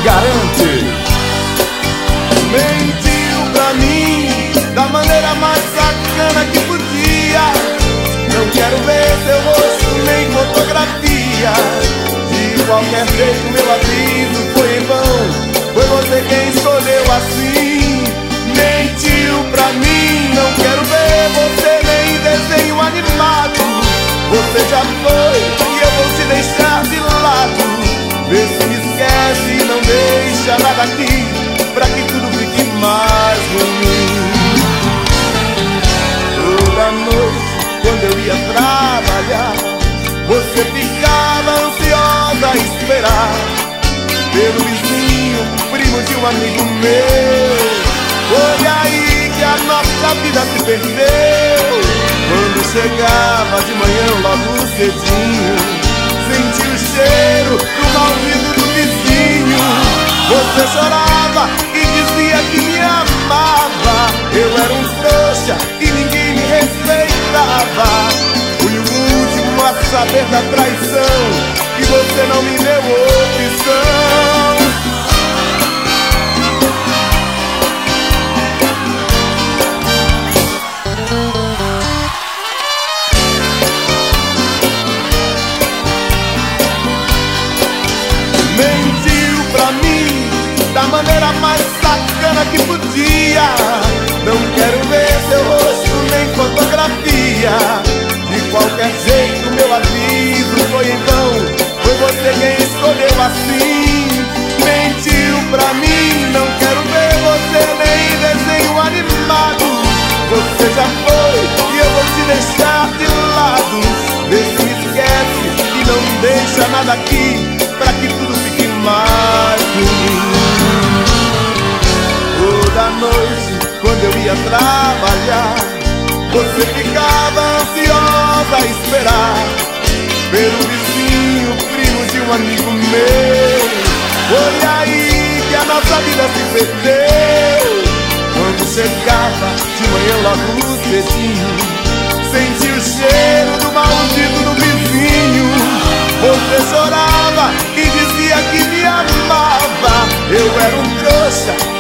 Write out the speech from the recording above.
garante. Mentiu pra mim da maneira mais sacana que podia. Não quero ver seu rosto nem fotografia. De qualquer jeito meu aviso foi em vão. Foi você quem escolheu assim. Mentiu pra mim, não quero ver você nem desenho animado. Você já foi e eu vou te deixar de lado. Vê se me esquece e não deixa nada aqui, pra que tudo fique mais ruim. Toda noite quando eu ia trabalhar, você ficava ansiosa a esperar pelo vizinho, primo de um amigo meu. Foi aí que a nossa vida se perdeu. Quando chegava de manhã logo cedinho, senti o cheiro do maldito do vizinho. Você chorava e dizia que me amava. Eu era um trouxa e ninguém me respeitava. Fui o último a saber da traição e você não me deu opção. Mentiu pra mim da maneira mais sacana que podia. Não quero ver seu rosto nem fotografia. De qualquer jeito meu aviso foi em vão. Foi você quem escolheu assim. Mentiu pra mim, não quero ver você nem desenho animado. Você já foi e eu vou te deixar de lado. Vê se me esquece e não deixa nada aqui, pra que tudo fique mais ruim. Toda noite quando eu ia trabalhar, você ficava ansiosa a esperar pelo vizinho, primo de um amigo meu. Foi aí que a nossa vida se perdeu. Quando chegava de manhã logo cedinho, senti o cheiro do maldito do vizinho. Você chorava e dizia que me amava. Eu era um trouxa